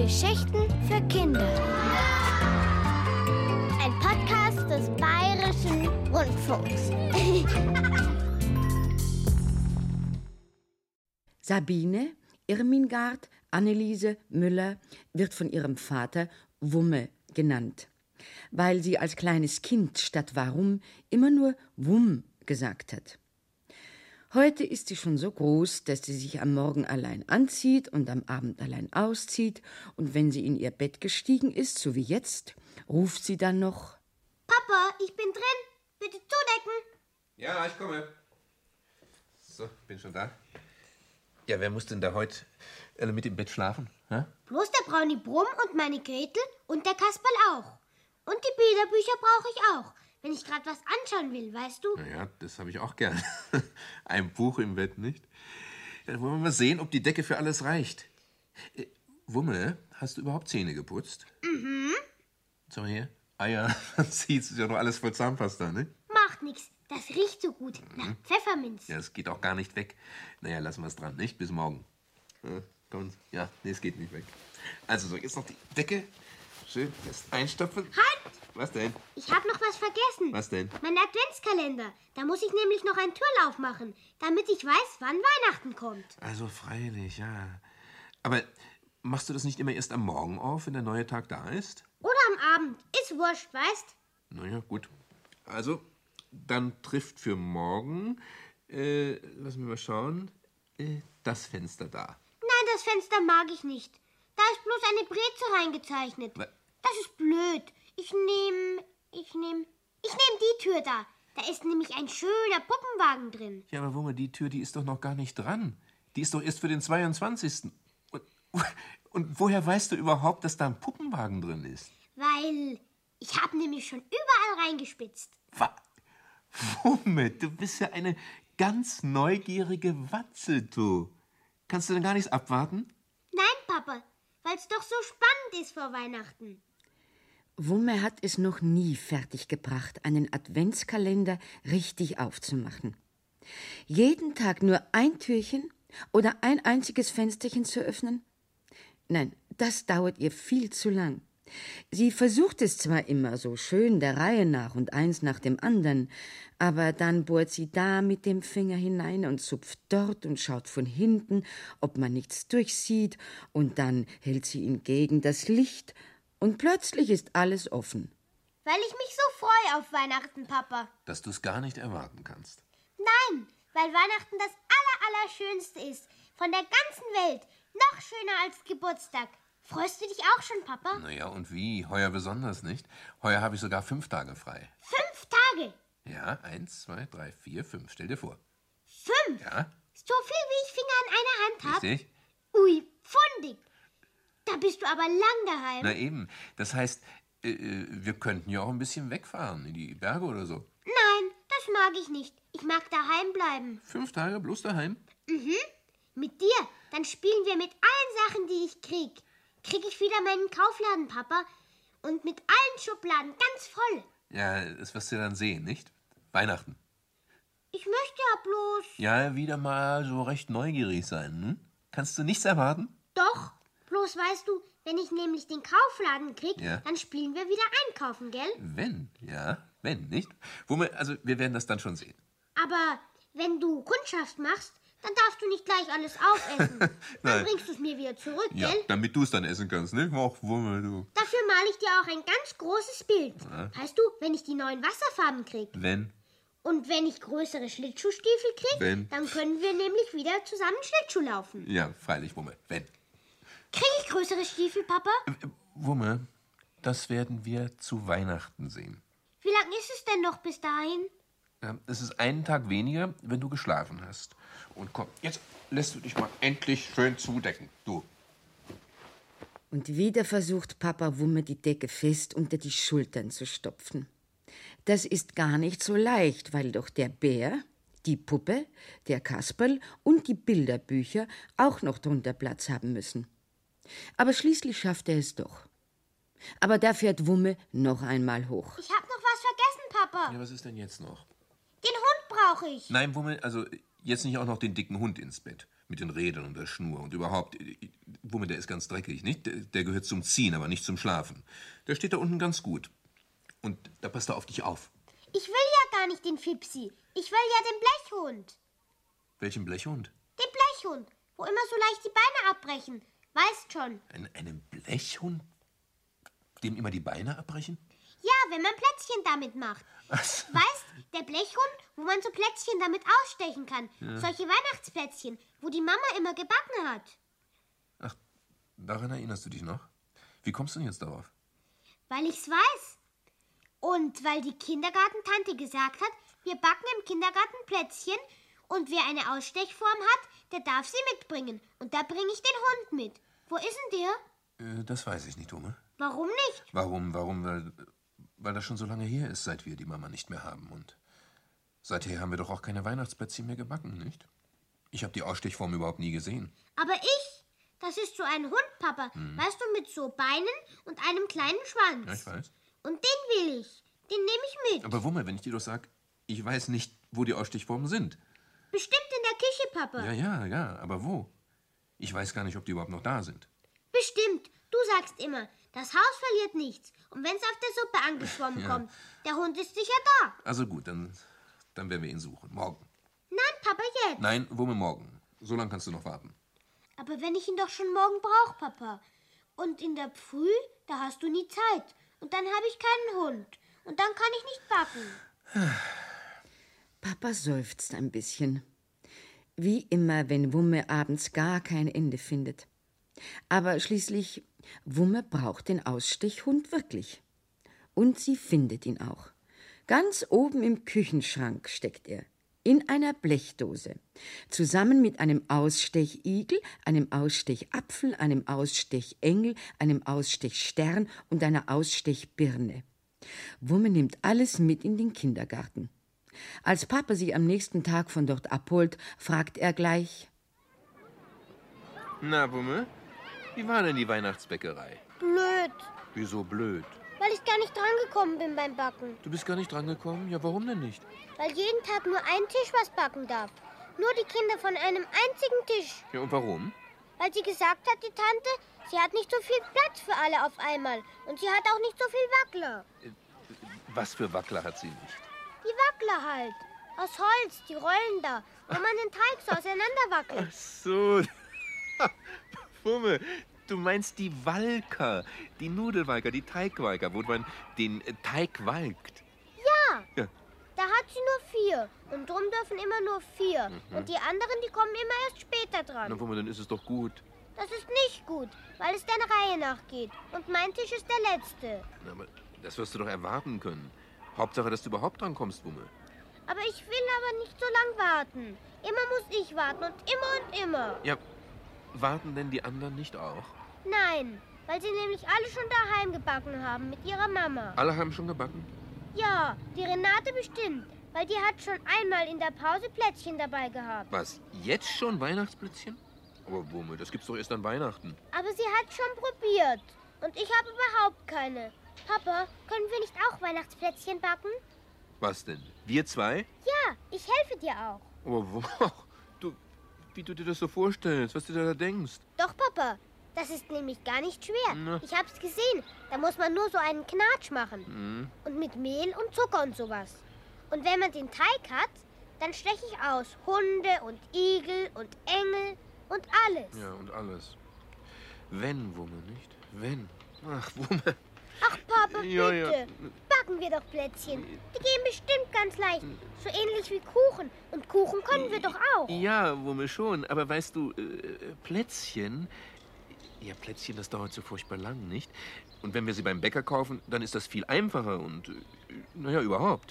Geschichten für Kinder. Ein Podcast des Bayerischen Rundfunks. Sabine Irmingard Anneliese Müller wird von ihrem Vater Wumme genannt, weil sie als kleines Kind statt Warum immer nur Wumm gesagt hat. Heute ist sie schon so groß, dass sie sich am Morgen allein anzieht und am Abend allein auszieht, und wenn sie in ihr Bett gestiegen ist, so wie jetzt, ruft sie dann noch: Papa, ich bin drin. Bitte zudecken. Ja, ich komme. So, bin schon da. Ja, wer muss denn da heute mit im Bett schlafen? Hä? Bloß der Brownie Brumm und meine Gretel und der Kasperl auch. Und die Bilderbücher brauche ich auch, wenn ich gerade was anschauen will, weißt du? Naja, das habe ich auch gern. Ein Buch im Bett, nicht? Ja, dann wollen wir mal sehen, ob die Decke für alles reicht. Wumme, hast du überhaupt Zähne geputzt? Mhm. So, hier. Ah ja, man sieht, es ist ja noch alles voll Zahnpasta, ne? Macht nix, das riecht so gut nach Pfefferminz. Ja, es geht auch gar nicht weg. Naja, lassen wir es dran, nicht? Bis morgen. Ja, komm. Ja, nee, es geht nicht weg. Also so, jetzt noch die Decke. Schön fest einstopfen. Halt! Was denn? Ich habe noch was vergessen. Was denn? Mein Adventskalender. Da muss ich nämlich noch einen Türlauf machen, damit ich weiß, wann Weihnachten kommt. Also freilich, ja. Aber machst du das nicht immer erst am Morgen auf, wenn der neue Tag da ist? Oder am Abend. Ist wurscht, weißt? Naja, gut. Also, dann trifft für morgen, lass mich mal schauen, das Fenster da. Nein, das Fenster mag ich nicht. Da ist bloß eine Breze reingezeichnet. Das ist blöd. Ich nehm die Tür da. Da ist nämlich ein schöner Puppenwagen drin. Ja, aber Wumme, die Tür, die ist doch noch gar nicht dran. Die ist doch erst für den 22. Und woher weißt du überhaupt, dass da ein Puppenwagen drin ist? Weil ich habe nämlich schon überall reingespitzt. Wumme, du bist ja eine ganz neugierige Watze, du. Kannst du denn gar nichts abwarten? Nein, Papa, weil es doch so spannend ist vor Weihnachten. Wumme hat es noch nie fertiggebracht, einen Adventskalender richtig aufzumachen. Jeden Tag nur ein Türchen oder ein einziges Fensterchen zu öffnen? Nein, das dauert ihr viel zu lang. Sie versucht es zwar immer so schön der Reihe nach und eins nach dem anderen, aber dann bohrt sie da mit dem Finger hinein und zupft dort und schaut von hinten, ob man nichts durchsieht, und dann hält sie ihn gegen das Licht und plötzlich ist alles offen. Weil ich mich so freue auf Weihnachten, Papa. Dass du es gar nicht erwarten kannst. Nein, weil Weihnachten das Allerschönste ist. Von der ganzen Welt. Noch schöner als Geburtstag. Freust du dich auch schon, Papa? Naja, und wie? Heuer besonders, nicht? Heuer habe ich sogar 5 Tage frei. 5 Tage? Ja, 1, 2, 3, 4, 5. Stell dir vor. 5? Ja? So viel, wie ich Finger an einer Hand habe? Richtig? Ui, pfundig. Da bist du aber lang daheim. Na eben. Das heißt, wir könnten ja auch ein bisschen wegfahren, in die Berge oder so. Nein, das mag ich nicht. Ich mag daheim bleiben. 5 Tage bloß daheim? Mhm. Mit dir. Dann spielen wir mit allen Sachen, die ich krieg. Krieg ich wieder meinen Kaufladen, Papa. Und mit allen Schubladen ganz voll. Ja, das wirst du dann sehen, nicht? Weihnachten. Ich möchte ja bloß... Ja, wieder mal so recht neugierig sein, hm? Kannst du nichts erwarten? Doch. Bloß weißt du, wenn ich nämlich den Kaufladen krieg, Ja. dann spielen wir wieder einkaufen, gell? Wenn, nicht? Also, wir werden das dann schon sehen. Aber wenn du Kundschaft machst, dann darfst du nicht gleich alles aufessen. Dann Nein. bringst du es mir wieder zurück, Ja, gell? damit du es dann essen kannst, nicht? Ach, Wumme, du. Dafür male ich dir auch ein ganz großes Bild. Ja. Weißt du, wenn ich die neuen Wasserfarben krieg. Wenn? Und wenn ich größere Schlittschuhstiefel krieg, Wenn? dann können wir nämlich wieder zusammen Schlittschuh laufen. Ja, freilich, Wumme, wenn. Krieg ich größere Stiefel, Papa? Wumme, das werden wir zu Weihnachten sehen. Wie lang ist es denn noch bis dahin? Ja, es ist einen Tag weniger, wenn du geschlafen hast. Und komm, jetzt lässt du dich mal endlich schön zudecken, du. Und wieder versucht Papa Wumme, die Decke fest unter die Schultern zu stopfen. Das ist gar nicht so leicht, weil doch der Bär, die Puppe, der Kasperl und die Bilderbücher auch noch drunter Platz haben müssen. Aber schließlich schafft er es doch. Aber da fährt Wumme noch einmal hoch. Ich hab noch was vergessen, Papa. Ja, was ist denn jetzt noch? Den Hund brauche ich. Nein, Wumme, also jetzt nicht auch noch den dicken Hund ins Bett. Mit den Rädern und der Schnur und überhaupt. Wumme, der ist ganz dreckig, nicht? Der gehört zum Ziehen, aber nicht zum Schlafen. Der steht da unten ganz gut. Und da passt er auf dich auf. Ich will ja gar nicht den Fipsi. Ich will ja den Blechhund. Welchen Blechhund? Den Blechhund, wo immer so leicht die Beine abbrechen. Weißt schon. Einen Blechhund? Dem immer die Beine abbrechen? Ja, wenn man Plätzchen damit macht. Was? Weißt, der Blechhund, wo man so Plätzchen damit ausstechen kann. Ja. Solche Weihnachtsplätzchen, wo die Mama immer gebacken hat. Ach, daran erinnerst du dich noch? Wie kommst du denn jetzt darauf? Weil ich's weiß. Und weil die Kindergartentante gesagt hat, wir backen im Kindergarten Plätzchen und wer eine Ausstechform hat, der darf sie mitbringen. Und da bringe ich den Hund mit. Wo ist denn der? Das weiß ich nicht, Wumme. Warum nicht? Warum? Weil das schon so lange her ist, seit wir die Mama nicht mehr haben. Und seither haben wir doch auch keine Weihnachtsplätzchen mehr gebacken, nicht? Ich habe die Ausstechform überhaupt nie gesehen. Aber das ist so ein Hund, Papa. Weißt du, mit so Beinen und einem kleinen Schwanz. Ja, ich weiß. Und den will ich. Den nehme ich mit. Aber Wumme, wenn ich dir doch sag, ich weiß nicht, wo die Ausstechformen sind. Bestimmt in der Küche, Papa. Ja, aber wo? Ich weiß gar nicht, ob die überhaupt noch da sind. Bestimmt. Du sagst immer, das Haus verliert nichts. Und wenn es auf der Suppe angeschwommen kommt, der Hund ist sicher da. Also gut, dann werden wir ihn suchen. Morgen. Nein, Papa, jetzt. Nein, Wumme, morgen. So lange kannst du noch warten. Aber wenn ich ihn doch schon morgen brauche, Papa. Und in der Früh, da hast du nie Zeit. Und dann habe ich keinen Hund. Und dann kann ich nicht backen. Papa seufzt ein bisschen. Wie immer, wenn Wumme abends gar kein Ende findet. Aber schließlich, Wumme braucht den Ausstechhund wirklich. Und sie findet ihn auch. Ganz oben im Küchenschrank steckt er. In einer Blechdose. Zusammen mit einem Ausstechigel, einem Ausstechapfel, einem Ausstechengel, einem Ausstechstern und einer Ausstechbirne. Wumme nimmt alles mit in den Kindergarten. Als Papa sie am nächsten Tag von dort abholt, fragt er gleich: Na, Wumme, wie war denn die Weihnachtsbäckerei? Blöd. Wieso blöd? Weil ich gar nicht drangekommen bin beim Backen. Du bist gar nicht drangekommen? Ja, warum denn nicht? Weil jeden Tag nur ein Tisch was backen darf. Nur die Kinder von einem einzigen Tisch. Ja, und warum? Weil sie gesagt hat, die Tante, sie hat nicht so viel Platz für alle auf einmal. Und sie hat auch nicht so viel Wackler. Was für Wackler hat sie nicht? Die Wackler halt. Aus Holz, die Rollen da, wo man den Teig so auseinanderwackelt. Ach so. Wumme, du meinst die Walker, die Nudelwalker, die Teigwalker, wo man den Teig walkt. Ja. Da hat sie nur 4. Und drum dürfen immer nur 4. Und die anderen, die kommen immer erst später dran. Na, Wumme, dann ist es doch gut. Das ist nicht gut, weil es der Reihe nachgeht. Und mein Tisch ist der letzte. Na, aber das wirst du doch erwarten können. Hauptsache, dass du überhaupt dran kommst, Wumme. Aber ich will aber nicht so lang warten. Immer muss ich warten und immer. Ja, warten denn die anderen nicht auch? Nein, weil sie nämlich alle schon daheim gebacken haben mit ihrer Mama. Alle haben schon gebacken? Ja, die Renate bestimmt, weil die hat schon einmal in der Pause Plätzchen dabei gehabt. Was, jetzt schon Weihnachtsplätzchen? Aber Wumme, das gibt's doch erst an Weihnachten. Aber sie hat schon probiert. Und ich habe überhaupt keine. Papa, können wir nicht auch Weihnachtsplätzchen backen? Was denn? Wir zwei? Ja, ich helfe dir auch. Aber wie du dir das so vorstellst, was du da denkst. Doch, Papa, das ist nämlich gar nicht schwer. Na. Ich hab's gesehen. Da muss man nur so einen Knatsch machen. Und mit Mehl und Zucker und sowas. Und wenn man den Teig hat, dann steche ich aus Hunde und Igel und Engel und alles. Ja, und alles. Wenn, Wumme, nicht? Wenn. Ach, Wumme. Ach, Papa, Ja, bitte. ja. Backen wir doch Plätzchen. Die gehen bestimmt ganz leicht. So ähnlich wie Kuchen. Und Kuchen können wir doch auch. Ja, Wumme, schon. Aber weißt du, Plätzchen... Ja, Plätzchen, das dauert so furchtbar lang, nicht? Und wenn wir sie beim Bäcker kaufen, dann ist das viel einfacher und... naja, überhaupt.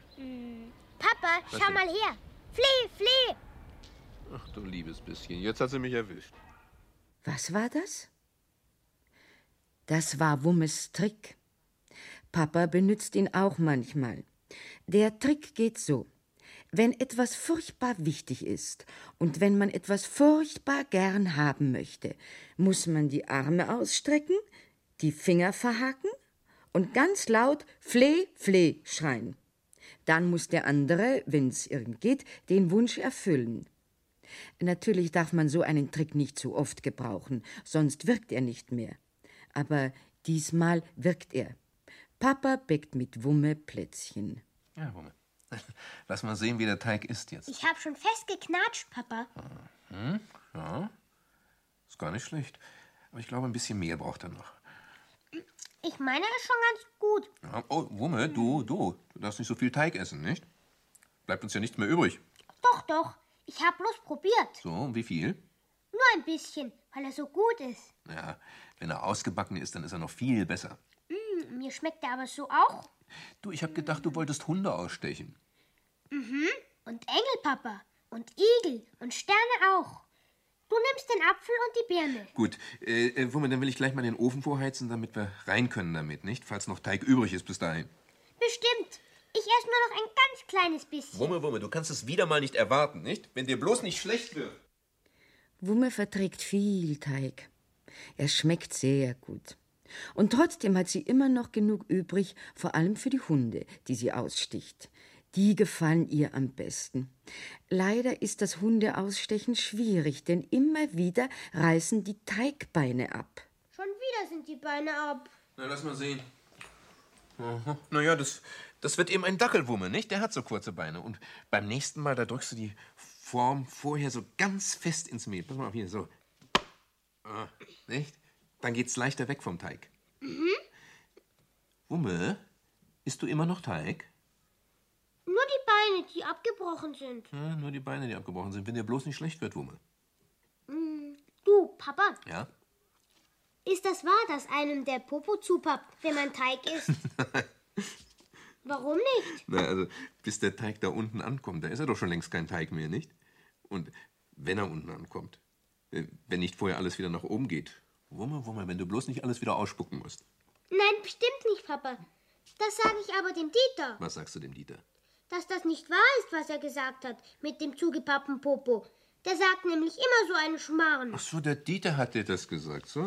Papa, Was schau denn? mal her. Fleh, Fleh. Ach, du liebes bisschen. Jetzt hat sie mich erwischt. Was war das? Das war Wummes Trick. Papa benützt ihn auch manchmal. Der Trick geht so: Wenn etwas furchtbar wichtig ist und wenn man etwas furchtbar gern haben möchte, muss man die Arme ausstrecken, die Finger verhaken und ganz laut Fleh, Fleh schreien. Dann muss der andere, wenn es irgend geht, den Wunsch erfüllen. Natürlich darf man so einen Trick nicht zu oft gebrauchen, sonst wirkt er nicht mehr. Aber diesmal wirkt er. Papa bäckt mit Wumme Plätzchen. Ja, Wumme. Lass mal sehen, wie der Teig ist jetzt. Ich habe schon fest geknatscht, Papa. Ja, ist gar nicht schlecht. Aber ich glaube, ein bisschen Mehl braucht er noch. Ich meine, das ist schon ganz gut. Ja, oh, Wumme, du darfst nicht so viel Teig essen, nicht? Bleibt uns ja nichts mehr übrig. Doch. Ich habe bloß probiert. So, und wie viel? Nur ein bisschen, weil er so gut ist. Ja, wenn er ausgebacken ist, dann ist er noch viel besser. Mir schmeckt er aber so auch. Du, ich habe gedacht, du wolltest Hunde ausstechen. Und Engel, Papa. Und Igel. Und Sterne auch. Du nimmst den Apfel und die Birne. Gut, Wumme, dann will ich gleich mal den Ofen vorheizen, damit wir rein können damit, nicht? Falls noch Teig übrig ist bis dahin. Bestimmt. Ich esse nur noch ein ganz kleines bisschen. Wumme, du kannst es wieder mal nicht erwarten, nicht? Wenn dir bloß nicht schlecht wird. Wumme verträgt viel Teig. Er schmeckt sehr gut. Und trotzdem hat sie immer noch genug übrig, vor allem für die Hunde, die sie aussticht. Die gefallen ihr am besten. Leider ist das Hundeausstechen schwierig, denn immer wieder reißen die Teigbeine ab. Schon wieder sind die Beine ab. Na, lass mal sehen. Aha. Naja, das wird eben ein Dackelwumme, nicht? Der hat so kurze Beine. Und beim nächsten Mal, da drückst du die Form vorher so ganz fest ins Mehl. Pass mal auf hier, so. Nicht? Dann geht's leichter weg vom Teig. Wumme, isst du immer noch Teig? Nur die Beine, die abgebrochen sind. Ja, nur die Beine, die abgebrochen sind. Wenn dir bloß nicht schlecht wird, Wumme. Du, Papa, Ja? ist das wahr, dass einem der Popo zupappt, wenn man Teig isst? Warum nicht? Na, also, bis der Teig da unten ankommt, da ist er doch schon längst kein Teig mehr, nicht? Und wenn er unten ankommt, wenn nicht vorher alles wieder nach oben geht. Wumme, wenn du bloß nicht alles wieder ausspucken musst. Nein, bestimmt nicht, Papa. Das sage ich aber dem Dieter. Was sagst du dem Dieter? Dass das nicht wahr ist, was er gesagt hat mit dem zugepappten Popo. Der sagt nämlich immer so einen Schmarrn. Ach so, der Dieter hat dir das gesagt. So.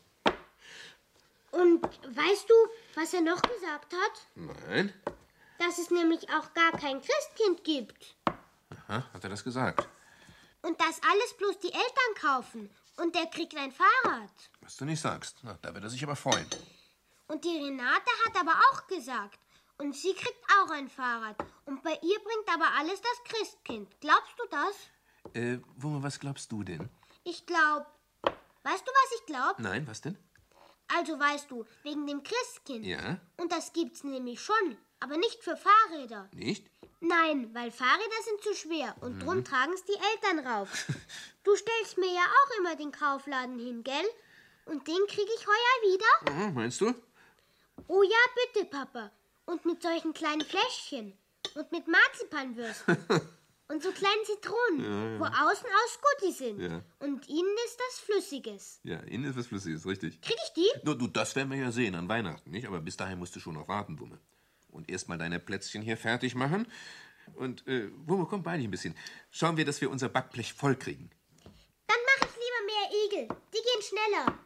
Und weißt du, was er noch gesagt hat? Nein. Dass es nämlich auch gar kein Christkind gibt. Aha, hat er das gesagt? Und dass alles bloß die Eltern kaufen. Und der kriegt ein Fahrrad. Was du nicht sagst. Na, da wird er sich aber freuen. Und die Renate hat aber auch gesagt. Und sie kriegt auch ein Fahrrad. Und bei ihr bringt aber alles das Christkind. Glaubst du das? Wumme, was glaubst du denn? Ich glaube. Weißt du, was ich glaube? Nein, was denn? Also weißt du, wegen dem Christkind. Ja? Und das gibt's nämlich schon. Aber nicht für Fahrräder. Nicht? Nein, weil Fahrräder sind zu schwer. Und drum tragen's die Eltern rauf. Du stellst mir ja auch immer den Kaufladen hin, gell? Und den krieg ich heuer wieder? Aha, meinst du? Oh ja, bitte, Papa. Und mit solchen kleinen Fläschchen. Und mit Marzipanwürsten. Und so kleinen Zitronen, wo außen aus Gutti sind. Ja. Und innen ist das Flüssiges. Ja, innen ist was Flüssiges, richtig. Krieg ich die? Du, das werden wir ja sehen an Weihnachten, nicht? Aber bis dahin musst du schon noch warten, Wumme. Und erst mal deine Plätzchen hier fertig machen. Und, Wumme, komm bei dich ein bisschen. Schauen wir, dass wir unser Backblech voll kriegen. Dann mach ich lieber mehr Igel. Die gehen schneller.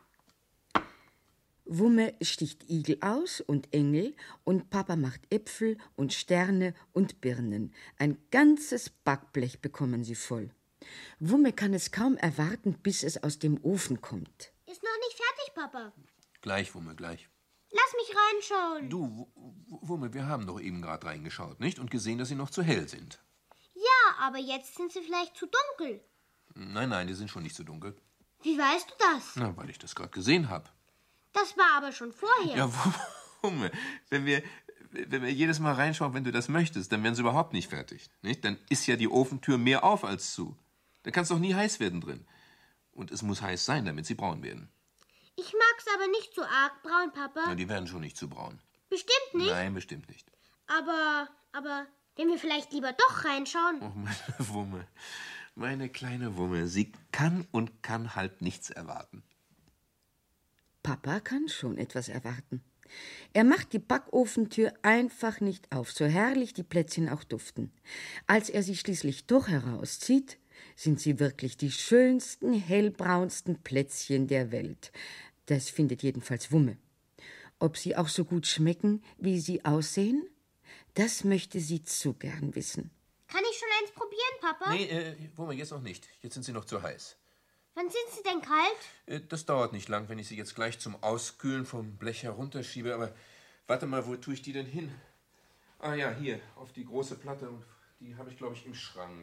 Wumme sticht Igel aus und Engel und Papa macht Äpfel und Sterne und Birnen. Ein ganzes Backblech bekommen sie voll. Wumme kann es kaum erwarten, bis es aus dem Ofen kommt. Ist noch nicht fertig, Papa. Gleich, Wumme, gleich. Lass mich reinschauen. Du, Wumme, wir haben doch eben gerade reingeschaut, nicht? Und gesehen, dass sie noch zu hell sind. Ja, aber jetzt sind sie vielleicht zu dunkel. Nein, die sind schon nicht so dunkel. Wie weißt du das? Na, weil ich das gerade gesehen habe. Das war aber schon vorher. Ja, Wumme, wenn wir jedes Mal reinschauen, wenn du das möchtest, dann werden sie überhaupt nicht fertig, nicht? Dann ist ja die Ofentür mehr auf als zu. Da kann es doch nie heiß werden drin. Und es muss heiß sein, damit sie braun werden. Ich mag's aber nicht so arg braun, Papa. Na, die werden schon nicht zu braun. Bestimmt nicht. Nein, bestimmt nicht. Aber wenn wir vielleicht lieber doch reinschauen. Oh, meine Wumme. Meine kleine Wumme. Sie kann und kann halt nichts erwarten. Papa kann schon etwas erwarten. Er macht die Backofentür einfach nicht auf, so herrlich die Plätzchen auch duften. Als er sie schließlich doch herauszieht, sind sie wirklich die schönsten, hellbraunsten Plätzchen der Welt. Das findet jedenfalls Wumme. Ob sie auch so gut schmecken, wie sie aussehen? Das möchte sie zu gern wissen. Kann ich schon eins probieren, Papa? Nee, Wumme, jetzt noch nicht. Jetzt sind sie noch zu heiß. Wann sind sie denn kalt? Das dauert nicht lang, wenn ich sie jetzt gleich zum Auskühlen vom Blech herunterschiebe. Aber warte mal, wo tue ich die denn hin? Ah ja, hier, auf die große Platte. Die habe ich, glaube ich, im Schrank.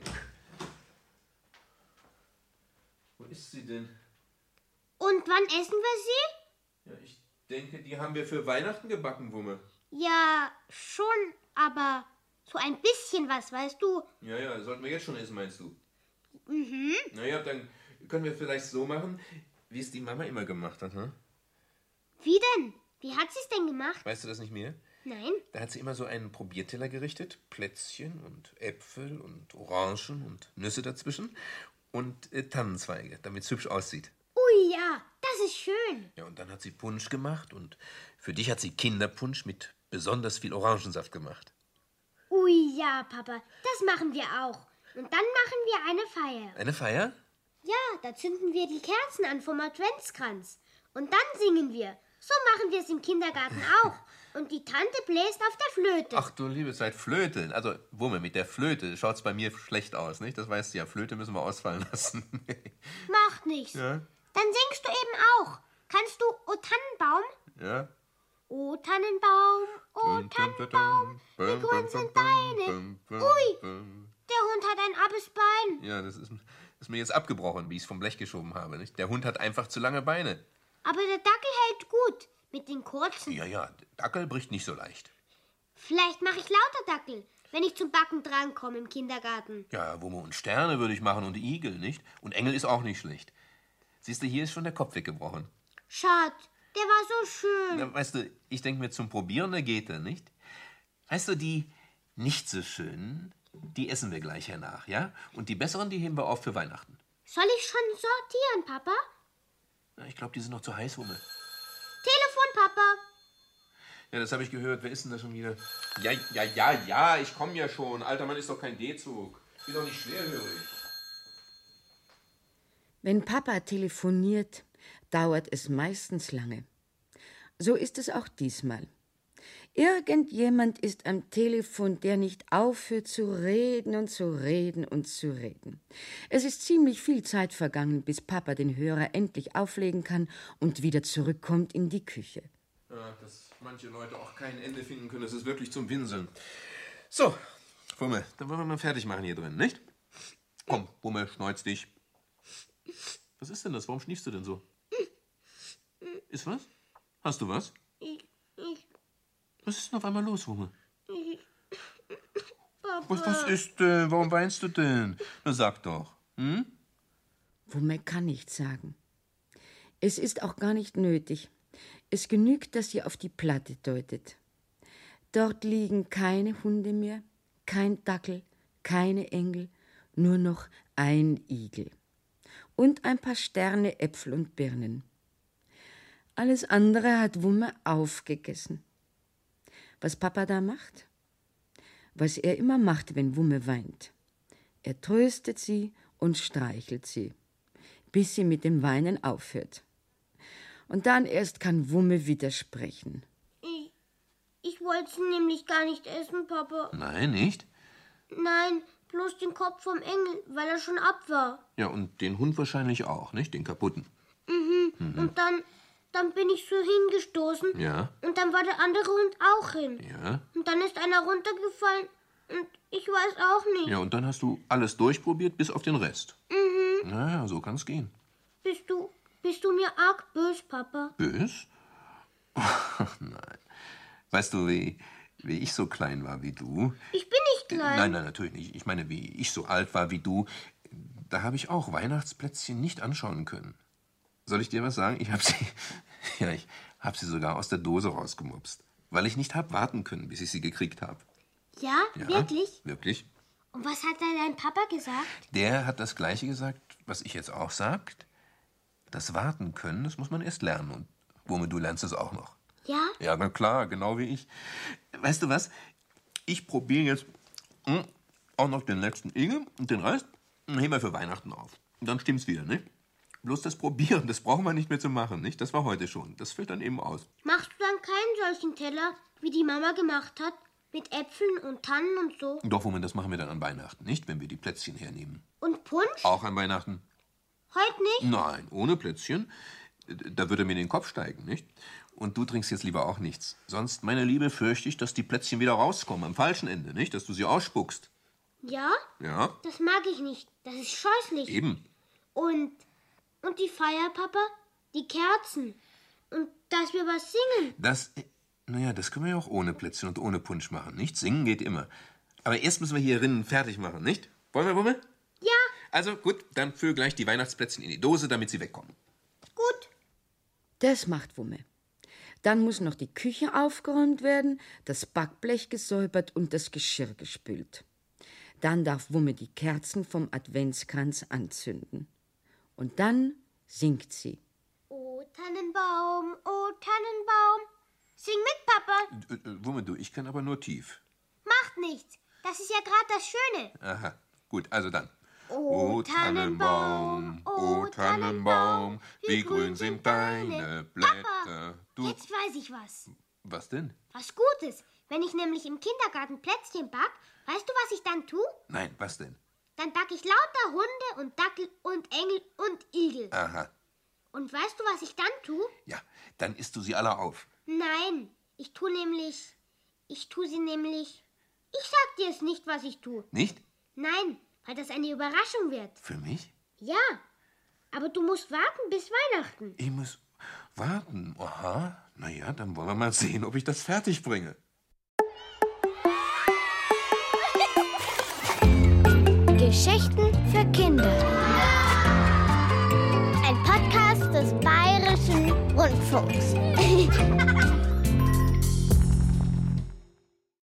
Wo ist sie denn? Und wann essen wir sie? Ja, ich denke, die haben wir für Weihnachten gebacken, Wumme. Ja, schon, aber so ein bisschen was, weißt du? Ja, sollten wir jetzt schon essen, meinst du? Mhm. Naja, dann können wir vielleicht so machen, wie es die Mama immer gemacht hat, ne? Wie denn? Wie hat sie es denn gemacht? Weißt du das nicht mehr? Nein. Da hat sie immer so einen Probierteller gerichtet, Plätzchen und Äpfel und Orangen und Nüsse dazwischen und Tannenzweige, damit es hübsch aussieht. Ui, ja, das ist schön. Ja, und dann hat sie Punsch gemacht und für dich hat sie Kinderpunsch mit besonders viel Orangensaft gemacht. Ui, ja, Papa, das machen wir auch. Und dann machen wir eine Feier. Eine Feier? Ja, da zünden wir die Kerzen an vom Adventskranz. Und dann singen wir. So machen wir es im Kindergarten auch. Und die Tante bläst auf der Flöte. Ach du liebe Zeit, Flöte. Also, Wumme, mit der Flöte schaut's bei mir schlecht aus, nicht? Das weißt du ja, Flöte müssen wir ausfallen lassen. Macht nichts. Ja? Dann singst du eben auch. Kannst du O Tannenbaum? Ja? O Tannenbaum, O Tannenbaum, wie grün sind deine. Ui, der Hund hat ein abes Bein. Ja, das ist mir jetzt abgebrochen, wie ich es vom Blech geschoben habe, nicht? Der Hund hat einfach zu lange Beine. Aber der Dackel hält gut mit den kurzen. Ja, der Dackel bricht nicht so leicht. Vielleicht mache ich lauter Dackel, wenn ich zum Backen drankomme im Kindergarten. Ja, Wumme und Sterne würde ich machen und Igel, nicht? Und Engel ist auch nicht schlecht. Siehst du, hier ist schon der Kopf weggebrochen. Schad, der war so schön. Na, weißt du, ich denke mir, zum Probieren, da geht er, nicht? Weißt du, die nicht so schönen, die essen wir gleich hernach, ja? Und die besseren, die heben wir auf für Weihnachten. Soll ich schon sortieren, Papa? Na, ich glaube, die sind noch zu heiß, Wumme. Telefon, Papa. Ja, das habe ich gehört. Wer ist denn da schon wieder? Ja, ich komme ja schon. Alter Mann ist doch kein D-Zug. Ich bin doch nicht schwerhörig. Wenn Papa telefoniert, dauert es meistens lange. So ist es auch diesmal. Irgendjemand ist am Telefon, der nicht aufhört zu reden und zu reden und zu reden. Es ist ziemlich viel Zeit vergangen, bis Papa den Hörer endlich auflegen kann und wieder zurückkommt in die Küche. Ja, dass manche Leute auch kein Ende finden können, das ist wirklich zum Winseln. So, Wumme, dann wollen wir mal fertig machen hier drin, nicht? Komm, Wumme, schneuz dich. Was ist denn das? Warum schniefst du denn so? Ist was? Hast du was? Was ist denn auf einmal los, Wumme? Papa. Was ist denn? Warum weinst du denn? Na, sag doch. Wumme kann nichts sagen. Es ist auch gar nicht nötig. Es genügt, dass sie auf die Platte deutet. Dort liegen keine Hunde mehr, kein Dackel, keine Engel, nur noch ein Igel. Und ein paar Sterne, Äpfel und Birnen. Alles andere hat Wumme aufgegessen. Was Papa da macht? Was er immer macht, wenn Wumme weint. Er tröstet sie und streichelt sie, bis sie mit dem Weinen aufhört. Und dann erst kann Wumme widersprechen. Ich wollte es nämlich gar nicht essen, Papa. Nein, nicht? Nein, bloß den Kopf vom Engel, weil er schon ab war. Ja, und den Hund wahrscheinlich auch, nicht? Den kaputten. Und dann bin ich so hingestoßen. Ja. Und dann war der andere Hund auch hin. Ja. Und dann ist einer runtergefallen. Und ich weiß auch nicht. Ja, und dann hast du alles durchprobiert, bis auf den Rest. Naja, so kann's gehen. Bist du mir arg bös, Papa? Bös? Ach, nein. Weißt du, wie ich so klein war wie du? Ich bin nicht klein. Nein, natürlich nicht. Ich meine, wie ich so alt war wie du, da habe ich auch Weihnachtsplätzchen nicht anschauen können. Soll ich dir was sagen? Ich habe sie sogar aus der Dose rausgemupst, weil ich nicht habe warten können, bis ich sie gekriegt habe. Ja, Ja, wirklich? Wirklich? Und was hat da dein Papa gesagt? Der hat das Gleiche gesagt, was ich jetzt auch sagt. Das Warten können, das muss man erst lernen. Und Wumme, du lernst es auch noch. Ja? Ja, na klar, genau wie ich. Weißt du was? Ich probiere jetzt auch noch den letzten Igel und den Rest heben wir für Weihnachten auf. Und dann stimmt's wieder, ne? Bloß das Probieren, das brauchen wir nicht mehr zu machen, nicht? Das war heute schon. Das fällt dann eben aus. Machst du dann keinen solchen Teller, wie die Mama gemacht hat? Mit Äpfeln und Tannen und so. Doch, Wumme, das machen wir dann an Weihnachten, nicht? Wenn wir die Plätzchen hernehmen. Und Punsch? Auch an Weihnachten? Heute nicht? Nein, ohne Plätzchen. Da würde mir in den Kopf steigen, nicht? Und du trinkst jetzt lieber auch nichts. Sonst, meine Liebe, fürchte ich, dass die Plätzchen wieder rauskommen, am falschen Ende, nicht? Dass du sie ausspuckst. Ja? Ja? Das mag ich nicht. Das ist scheußlich. Eben. Und die Feier, Papa? Die Kerzen. Und dass wir was singen. Das können wir ja auch ohne Plätzchen und ohne Punsch machen, nicht? Singen geht immer. Aber erst müssen wir hier drinnen fertig machen, nicht? Wollen wir, Wumme? Ja. Also, gut, dann füll gleich die Weihnachtsplätzchen in die Dose, damit sie wegkommen. Gut. Das macht Wumme. Dann muss noch die Küche aufgeräumt werden, das Backblech gesäubert und das Geschirr gespült. Dann darf Wumme die Kerzen vom Adventskranz anzünden. Und dann singt sie. O Tannenbaum, o Tannenbaum. Sing mit, Papa. Wumme, du, ich kann aber nur tief. Macht nichts. Das ist ja gerade das Schöne. Aha, gut, also dann. O Tannenbaum, o Tannenbaum, wie grün sind deine Blätter. Papa, jetzt weiß ich was. Was denn? Was Gutes. Wenn ich nämlich im Kindergarten Plätzchen back, weißt du, was ich dann tue? Nein, was denn? Dann back ich lauter Hunde und Dackel und Engel und Igel. Aha. Und weißt du, was ich dann tue? Ja, dann isst du sie alle auf. Nein, ich sag dir es nicht, was ich tue. Nicht? Nein, weil das eine Überraschung wird. Für mich? Ja, aber du musst warten bis Weihnachten. Ich muss warten. Aha. Na ja, dann wollen wir mal sehen, ob ich das fertig bringe. Geschichten für Kinder. Ein Podcast des Bayerischen Rundfunks.